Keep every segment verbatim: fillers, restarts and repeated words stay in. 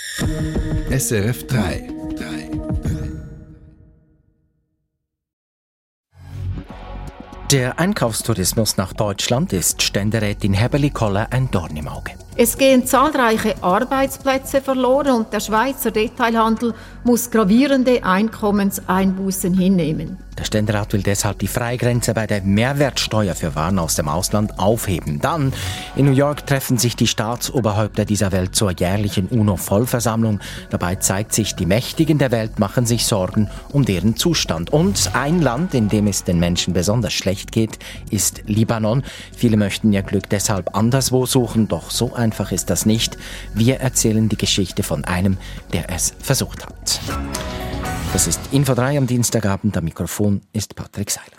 S R F drei. Der Einkaufstourismus nach Deutschland ist Ständerätin Häberli-Koller ein Dorn im Auge. Es gehen zahlreiche Arbeitsplätze verloren und der Schweizer Detailhandel muss gravierende Einkommenseinbußen hinnehmen. Der Ständerat will deshalb die Freigrenze bei der Mehrwertsteuer für Waren aus dem Ausland aufheben. Dann in New York treffen sich die Staatsoberhäupter dieser Welt zur jährlichen UNO-Vollversammlung. Dabei zeigt sich, die Mächtigen der Welt machen sich Sorgen um deren Zustand. Und ein Land, in dem es den Menschen besonders schlecht geht, ist Libanon. Viele möchten ihr Glück deshalb anderswo suchen, doch so einfach ist das nicht. Wir erzählen die Geschichte von einem, der es versucht hat. Das ist Info drei am Dienstagabend. Am Mikrofon ist Patrick Seiler.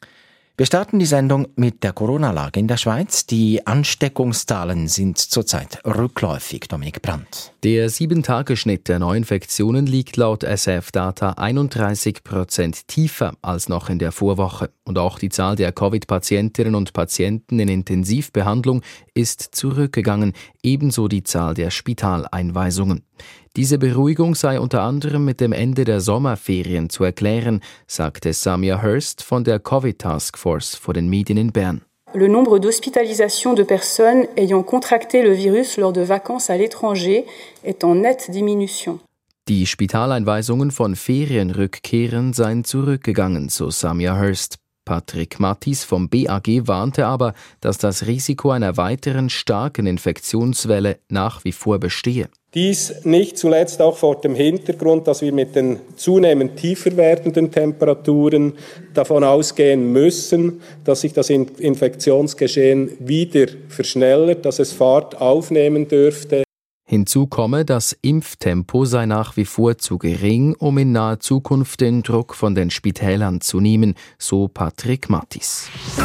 Wir starten die Sendung mit der Corona-Lage in der Schweiz. Die Ansteckungszahlen sind zurzeit rückläufig. Dominik Brandt. Der sieben-Tage-Schnitt der Neuinfektionen liegt laut S R F-Data einunddreißig Prozent tiefer als noch in der Vorwoche. Und auch die Zahl der Covid-Patientinnen und Patienten in Intensivbehandlung ist zurückgegangen, ebenso die Zahl der Spitaleinweisungen. Diese Beruhigung sei unter anderem mit dem Ende der Sommerferien zu erklären, sagte Samia Hurst von der Covid-Taskforce vor den Medien in Bern. Le nombre d'hospitalisations de personnes ayant contracté le virus lors de vacances à l'étranger est en nette diminution. Die Spitaleinweisungen von Ferienrückkehrern seien zurückgegangen, so Samia Hurst. Patrick Mattis vom B A G warnte aber, dass das Risiko einer weiteren starken Infektionswelle nach wie vor bestehe. Dies nicht zuletzt auch vor dem Hintergrund, dass wir mit den zunehmend tiefer werdenden Temperaturen davon ausgehen müssen, dass sich das Infektionsgeschehen wieder verschnellert, dass es Fahrt aufnehmen dürfte. Hinzu komme, das Impftempo sei nach wie vor zu gering, um in naher Zukunft den Druck von den Spitälern zu nehmen, so Patrick Mattis.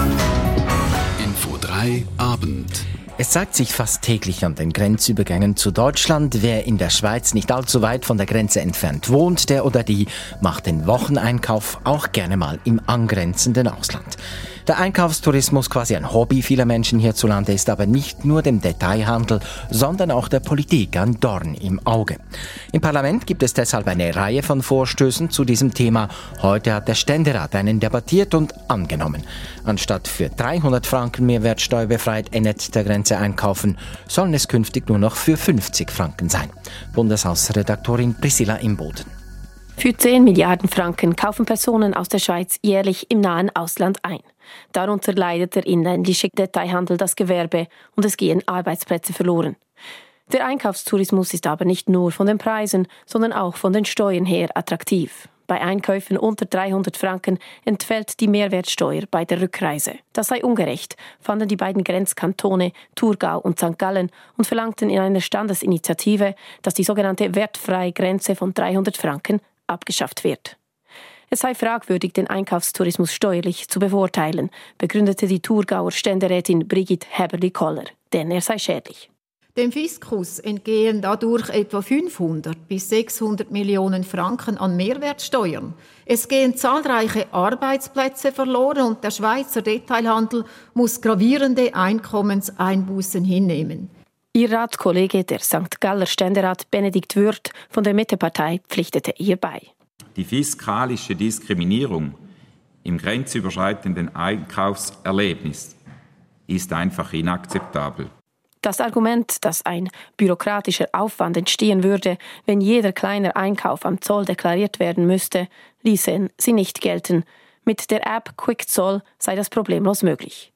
Info drei Abend. Es zeigt sich fast täglich an den Grenzübergängen zu Deutschland. Wer in der Schweiz nicht allzu weit von der Grenze entfernt wohnt, der oder die macht den Wocheneinkauf auch gerne mal im angrenzenden Ausland. Der Einkaufstourismus, quasi ein Hobby vieler Menschen hierzulande, ist aber nicht nur dem Detailhandel, sondern auch der Politik ein Dorn im Auge. Im Parlament gibt es deshalb eine Reihe von Vorstößen zu diesem Thema. Heute hat der Ständerat einen debattiert und angenommen. Anstatt für dreihundert Franken Mehrwertsteuer befreit Ennet der Grenze einkaufen, sollen es künftig nur noch für fünfzig Franken sein. Bundeshausredaktorin Priscilla Imboden. Für zehn Milliarden Franken kaufen Personen aus der Schweiz jährlich im nahen Ausland ein. Darunter leidet der inländische Detailhandel das Gewerbe und es gehen Arbeitsplätze verloren. Der Einkaufstourismus ist aber nicht nur von den Preisen, sondern auch von den Steuern her attraktiv. Bei Einkäufen unter dreihundert Franken entfällt die Mehrwertsteuer bei der Rückreise. Das sei ungerecht, fanden die beiden Grenzkantone Thurgau und Sankt Gallen und verlangten in einer Standesinitiative, dass die sogenannte wertfreie Grenze von dreihundert Franken abgeschafft wird. Es sei fragwürdig, den Einkaufstourismus steuerlich zu bevorteilen, begründete die Thurgauer Ständerätin Brigitte Häberli-Koller, denn er sei schädlich. Dem Fiskus entgehen dadurch etwa fünfhundert bis sechshundert Millionen Franken an Mehrwertsteuern. Es gehen zahlreiche Arbeitsplätze verloren und der Schweizer Detailhandel muss gravierende Einkommenseinbußen hinnehmen. Ihr Ratskollege, der Sankt Galler Ständerat Benedikt Würth von der Mittepartei, pflichtete ihr bei. Die fiskalische Diskriminierung im grenzüberschreitenden Einkaufserlebnis ist einfach inakzeptabel. Das Argument, dass ein bürokratischer Aufwand entstehen würde, wenn jeder kleine Einkauf am Zoll deklariert werden müsste, ließen sie nicht gelten. Mit der App QuickZoll sei das problemlos möglich.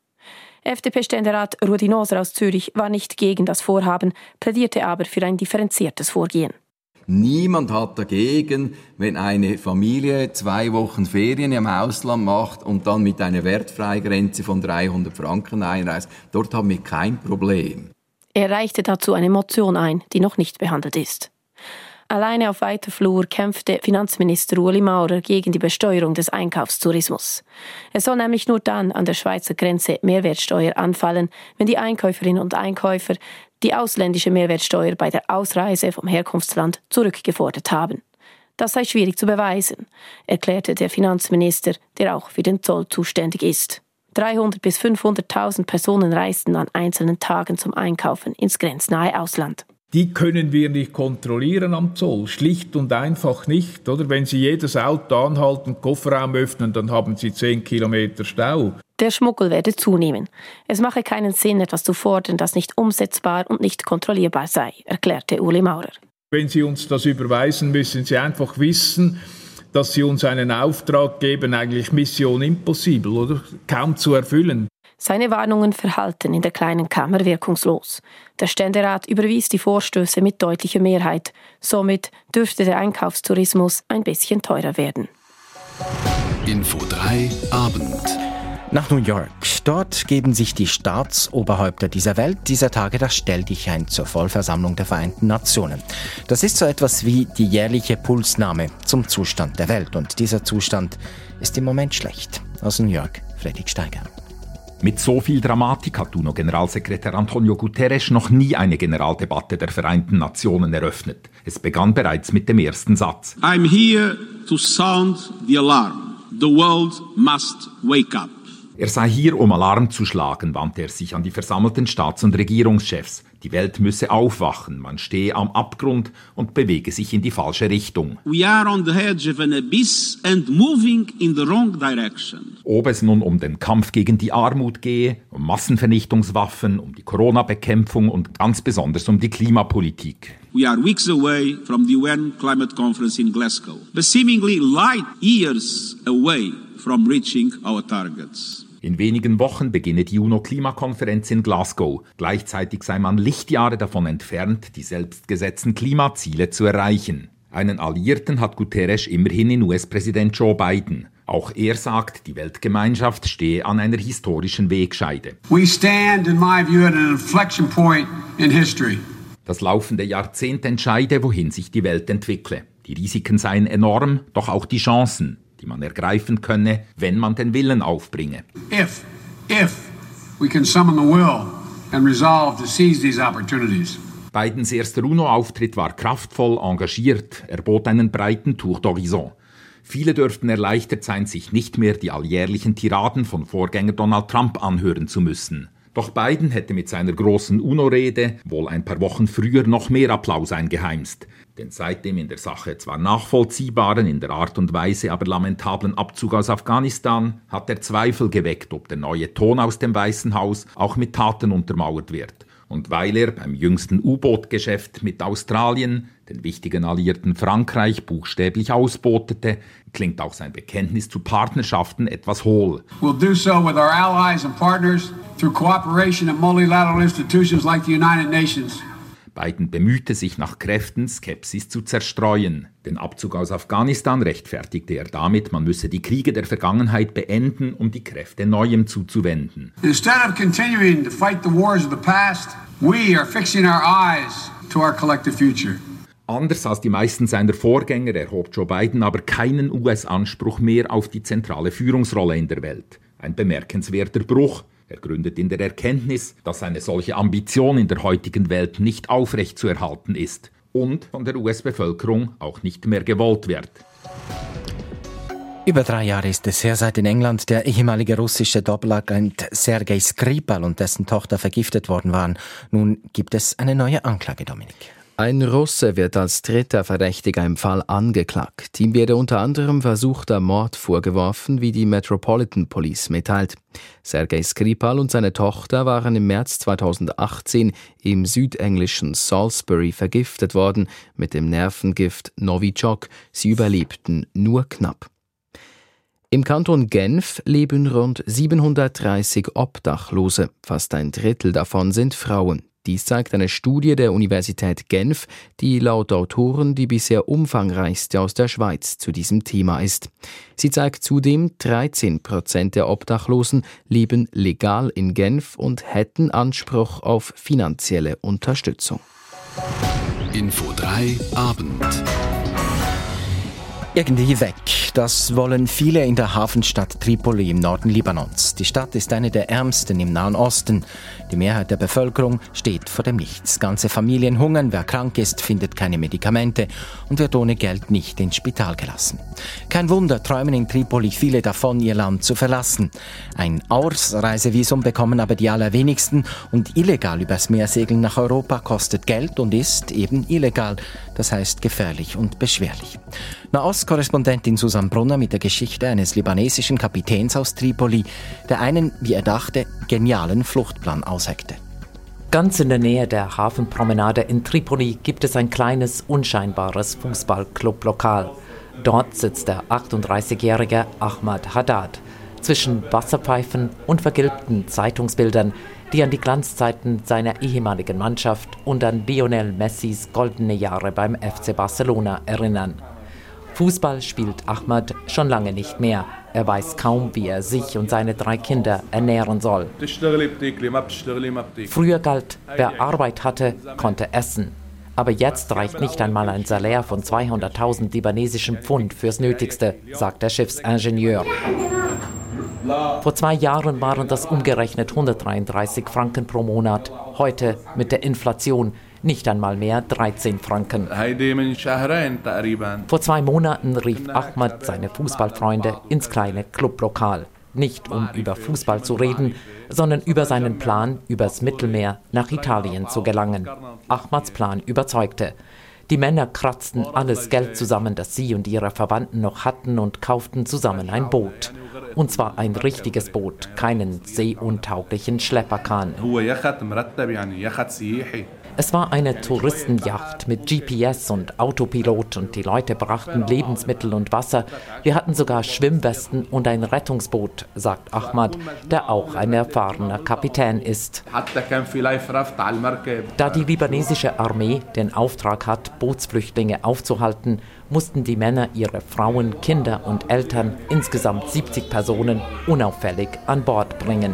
F D P-Ständerat Rudi Noser aus Zürich war nicht gegen das Vorhaben, plädierte aber für ein differenziertes Vorgehen. Niemand hat dagegen, wenn eine Familie zwei Wochen Ferien im Ausland macht und dann mit einer Wertfreigrenze von dreihundert Franken einreist. Dort haben wir kein Problem. Er reichte dazu eine Motion ein, die noch nicht behandelt ist. Alleine auf weiter Flur kämpfte Finanzminister Ueli Maurer gegen die Besteuerung des Einkaufstourismus. Es soll nämlich nur dann an der Schweizer Grenze Mehrwertsteuer anfallen, wenn die Einkäuferinnen und Einkäufer die ausländische Mehrwertsteuer bei der Ausreise vom Herkunftsland zurückgefordert haben. Das sei schwierig zu beweisen, erklärte der Finanzminister, der auch für den Zoll zuständig ist. dreihundert bis fünfhunderttausend Personen reisten an einzelnen Tagen zum Einkaufen ins grenznahe Ausland. Die können wir nicht kontrollieren am Zoll, schlicht und einfach nicht. Oder? Wenn Sie jedes Auto anhalten, Kofferraum öffnen, dann haben Sie zehn Kilometer Stau. Der Schmuggel werde zunehmen. Es mache keinen Sinn, etwas zu fordern, das nicht umsetzbar und nicht kontrollierbar sei, erklärte Uli Maurer. Wenn Sie uns das überweisen, müssen Sie einfach wissen, dass Sie uns einen Auftrag geben, eigentlich Mission Impossible, oder? Kaum zu erfüllen. Seine Warnungen verhalten in der kleinen Kammer wirkungslos. Der Ständerat überwies die Vorstöße mit deutlicher Mehrheit. Somit dürfte der Einkaufstourismus ein bisschen teurer werden. Info drei Abend. Nach New York. Dort geben sich die Staatsoberhäupter dieser Welt dieser Tage das Stelldichein zur Vollversammlung der Vereinten Nationen. Das ist so etwas wie die jährliche Pulsnahme zum Zustand der Welt. Und dieser Zustand ist im Moment schlecht. Aus New York, Fredrik Steiger. Mit so viel Dramatik hat UNO-Generalsekretär Antonio Guterres noch nie eine Generaldebatte der Vereinten Nationen eröffnet. Es begann bereits mit dem ersten Satz. I'm here to sound the alarm. The world must wake up. Er sei hier, um Alarm zu schlagen, wandte er sich an die versammelten Staats- und Regierungschefs. Die Welt müsse aufwachen, man stehe am Abgrund und bewege sich in die falsche Richtung. We are on the edge of an abyss and moving in the wrong direction. Ob es nun um den Kampf gegen die Armut gehe, um Massenvernichtungswaffen, um die Corona-Bekämpfung und ganz besonders um die Klimapolitik. We are weeks away from the U N Climate Conference in Glasgow, but seemingly light years away from reaching our targets. In wenigen Wochen beginne die UNO-Klimakonferenz in Glasgow. Gleichzeitig sei man Lichtjahre davon entfernt, die selbstgesetzten Klimaziele zu erreichen. Einen Alliierten hat Guterres immerhin in U S-Präsident Joe Biden. Auch er sagt, die Weltgemeinschaft stehe an einer historischen Wegscheide. We stand, in my view, at an inflection point in history. Das laufende Jahrzehnt entscheide, wohin sich die Welt entwickle. Die Risiken seien enorm, doch auch die Chancen, die man ergreifen könne, wenn man den Willen aufbringe. If, if we can summon the will and resolve to seize these opportunities. Bidens erster UNO-Auftritt war kraftvoll, engagiert, er bot einen breiten Tour d'horizon. Viele dürften erleichtert sein, sich nicht mehr die alljährlichen Tiraden von Vorgänger Donald Trump anhören zu müssen. Doch Biden hätte mit seiner großen UNO-Rede wohl ein paar Wochen früher noch mehr Applaus eingeheimst. Den seitdem in der Sache zwar nachvollziehbaren, in der Art und Weise aber lamentablen Abzug aus Afghanistan hat er Zweifel geweckt, ob der neue Ton aus dem Weißen Haus auch mit Taten untermauert wird. Und weil er beim jüngsten U-Boot-Geschäft mit Australien den wichtigen Alliierten Frankreich buchstäblich ausbotete, klingt auch sein Bekenntnis zu Partnerschaften etwas hohl. We'll do so with our allies and partners through cooperation in multilateral institutions like the United Nations. Biden bemühte sich nach Kräften, Skepsis zu zerstreuen. Den Abzug aus Afghanistan rechtfertigte er damit, man müsse die Kriege der Vergangenheit beenden, um die Kräfte Neuem zuzuwenden. Instead of continuing to fight the wars of the past, we are fixing our eyes to our collective future. Anders als die meisten seiner Vorgänger erhob Joe Biden aber keinen U S-Anspruch mehr auf die zentrale Führungsrolle in der Welt. Ein bemerkenswerter Bruch. Er gründet in der Erkenntnis, dass eine solche Ambition in der heutigen Welt nicht aufrechtzuerhalten ist und von der U S-Bevölkerung auch nicht mehr gewollt wird. Über drei Jahre ist es her, seit in England der ehemalige russische Doppelagent Sergei Skripal und dessen Tochter vergiftet worden waren. Nun gibt es eine neue Anklage, Dominik. Ein Russe wird als dritter Verdächtiger im Fall angeklagt. Ihm werde unter anderem versuchter Mord vorgeworfen, wie die Metropolitan Police mitteilt. Sergei Skripal und seine Tochter waren im März zweitausendachtzehn im südenglischen Salisbury vergiftet worden mit dem Nervengift Novichok. Sie überlebten nur knapp. Im Kanton Genf leben rund siebenhundertdreißig Obdachlose. Fast ein Drittel davon sind Frauen. Dies zeigt eine Studie der Universität Genf, die laut Autoren die bisher umfangreichste aus der Schweiz zu diesem Thema ist. Sie zeigt zudem, dreizehn Prozent der Obdachlosen leben legal in Genf und hätten Anspruch auf finanzielle Unterstützung. Info drei Abend. Irgendwie weg. Krieg, das wollen viele in der Hafenstadt Tripoli im Norden Libanons. Die Stadt ist eine der ärmsten im Nahen Osten. Die Mehrheit der Bevölkerung steht vor dem Nichts. Ganze Familien hungern, wer krank ist, findet keine Medikamente und wird ohne Geld nicht ins Spital gelassen. Kein Wunder, träumen in Tripoli viele davon, ihr Land zu verlassen. Ein Ausreisevisum bekommen aber die allerwenigsten und illegal übers Meer segeln nach Europa kostet Geld und ist eben illegal, das heißt gefährlich und beschwerlich. Nahost-Korrespondentin Susanne Brunner mit der Geschichte eines libanesischen Kapitäns aus Tripoli, der einen, wie er dachte, genialen Fluchtplan ausheckte. Ganz in der Nähe der Hafenpromenade in Tripoli gibt es ein kleines, unscheinbares Fußballclub-Lokal. Dort sitzt der achtunddreißigjährige Ahmad Haddad zwischen Wasserpfeifen und vergilbten Zeitungsbildern, die an die Glanzzeiten seiner ehemaligen Mannschaft und an Lionel Messis goldene Jahre beim F C Barcelona erinnern. Fußball spielt Ahmad schon lange nicht mehr. Er weiß kaum, wie er sich und seine drei Kinder ernähren soll. Früher galt, wer Arbeit hatte, konnte essen. Aber jetzt reicht nicht einmal ein Salär von zweihunderttausend libanesischen Pfund fürs Nötigste, sagt der Schiffsingenieur. Vor zwei Jahren waren das umgerechnet hundertdreiunddreißig Franken pro Monat. Heute mit der Inflation nicht einmal mehr dreizehn Franken. Vor zwei Monaten rief Ahmad seine Fußballfreunde ins kleine Clublokal. Nicht um über Fußball zu reden, sondern über seinen Plan, übers Mittelmeer nach Italien zu gelangen. Ahmads Plan überzeugte. Die Männer kratzten alles Geld zusammen, das sie und ihre Verwandten noch hatten und kauften zusammen ein Boot. Und zwar ein richtiges Boot, keinen seeuntauglichen Schlepperkahn. Es war eine Touristenjacht mit G P S und Autopilot und die Leute brachten Lebensmittel und Wasser. Wir hatten sogar Schwimmwesten und ein Rettungsboot, sagt Ahmad, der auch ein erfahrener Kapitän ist. Da die libanesische Armee den Auftrag hat, Bootsflüchtlinge aufzuhalten, mussten die Männer ihre Frauen, Kinder und Eltern, insgesamt siebzig Personen, unauffällig an Bord bringen.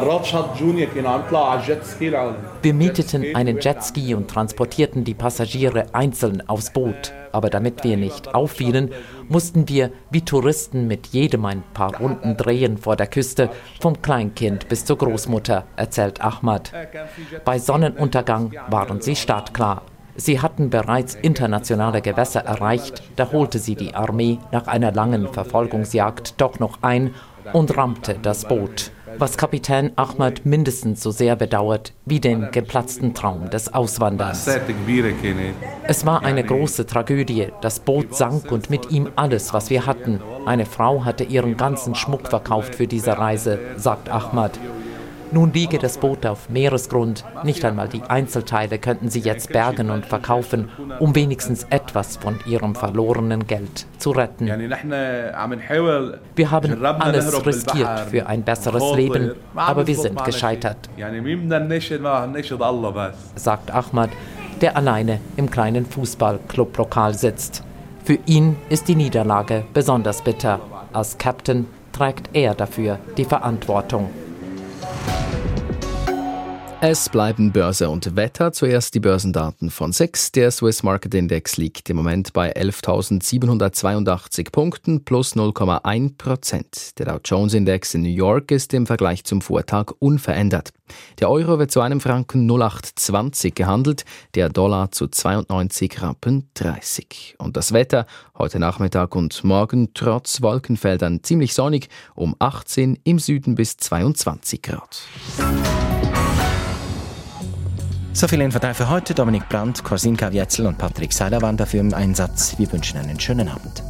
Wir mieteten einen Jetski und transportierten die Passagiere einzeln aufs Boot. Aber damit wir nicht auffielen, mussten wir wie Touristen mit jedem ein paar Runden drehen vor der Küste, vom Kleinkind bis zur Großmutter, erzählt Ahmad. Bei Sonnenuntergang waren sie startklar. Sie hatten bereits internationale Gewässer erreicht, da holte sie die Armee nach einer langen Verfolgungsjagd doch noch ein und rammte das Boot. Was Kapitän Ahmad mindestens so sehr bedauert wie den geplatzten Traum des Auswanderns. Es war eine große Tragödie. Das Boot sank und mit ihm alles, was wir hatten. Eine Frau hatte ihren ganzen Schmuck verkauft für diese Reise, sagt Ahmad. Nun liege das Boot auf Meeresgrund. Nicht einmal die Einzelteile könnten sie jetzt bergen und verkaufen, um wenigstens etwas von ihrem verlorenen Geld zu retten. Wir haben alles riskiert für ein besseres Leben, aber wir sind gescheitert, sagt Ahmad, der alleine im kleinen Fußballclublokal sitzt. Für ihn ist die Niederlage besonders bitter. Als Captain trägt er dafür die Verantwortung. Es bleiben Börse und Wetter. Zuerst die Börsendaten von sechs. Der Swiss Market Index liegt im Moment bei elftausendsiebenhundertzweiundachtzig Punkten plus null Komma eins Prozent. Der Dow Jones Index in New York ist im Vergleich zum Vortag unverändert. Der Euro wird zu einem Franken null Komma acht zwanzig gehandelt, der Dollar zu zweiundneunzig Rappen dreißig. Und das Wetter heute Nachmittag und morgen trotz Wolkenfeldern ziemlich sonnig, um achtzehn, im Süden bis zweiundzwanzig Grad. So viel Info für heute. Dominik Brandt, Corsin Kavietzel und Patrick Seiler waren dafür im Einsatz. Wir wünschen einen schönen Abend.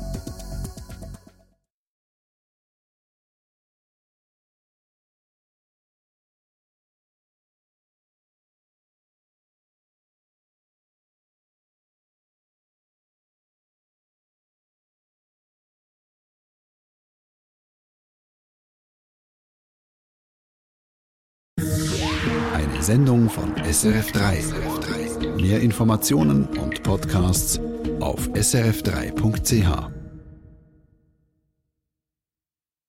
Eine Sendung von S R F drei. Mehr Informationen und Podcasts auf s r f drei punkt c h.